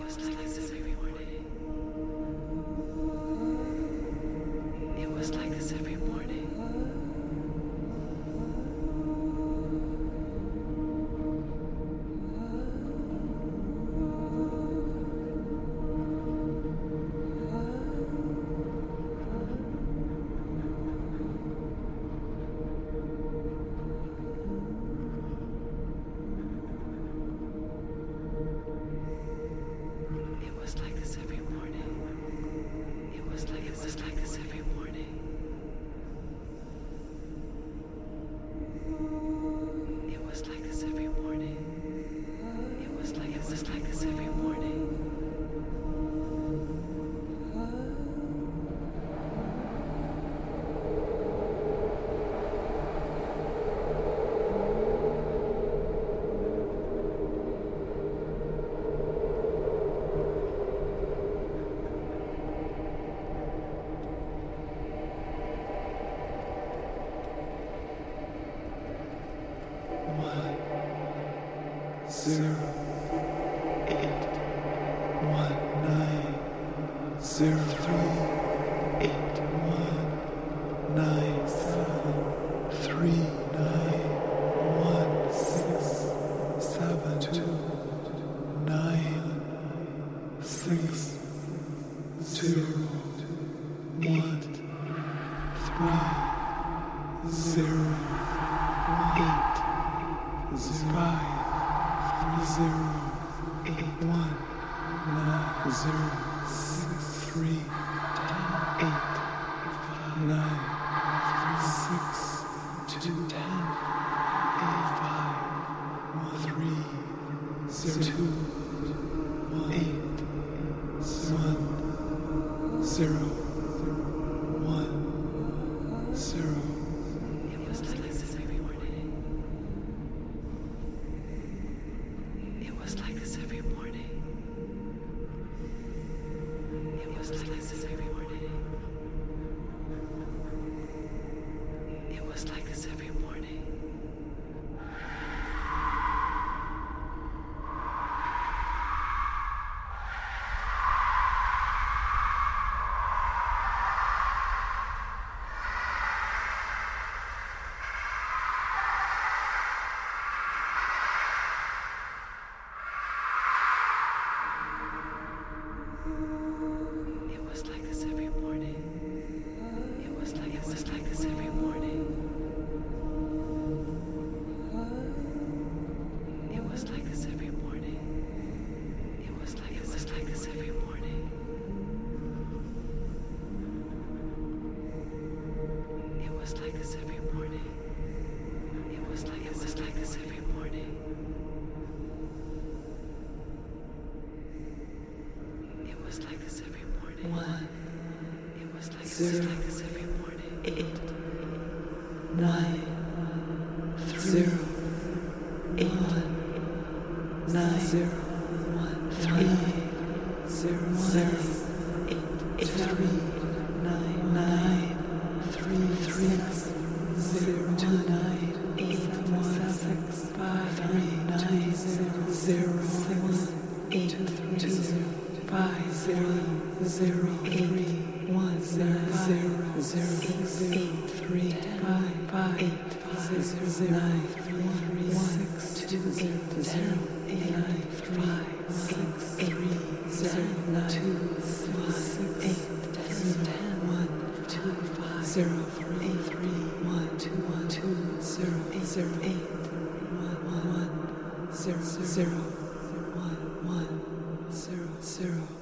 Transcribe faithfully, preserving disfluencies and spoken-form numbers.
Zero, eight, one, nine, zero, three, eight, one, nine, seven, three, nine, one, six, seven, two, nine, six, zero, eight, three, zero, eight, five. Zero, eight, one, nine, zero, six, three, eight, nine, six, two, ten, eight, five, three, zero, two, eight, one, zero, one, zero. One, zero, eight, nine, zero, eight, nine, zero, one, three, zero, zero, eight, eight, three, nine, nine, three, three, zero, two, nine, eight, one, six, five, three, nine, zero, zero, six, eight, two, zero, five, zero, zero, three, one, nine, zero, zero, six, eight, three, five, five, eight, five, zero, nine, three, three, six, two, eight, zero, eight, nine, five, six, three, zero, nine, two, six, eight, three, ten, one, two, five, zero, three, three, one, two, one, two, zero, eight, zero, eight, one, one, one, zero, zero, one, one, zero, zero.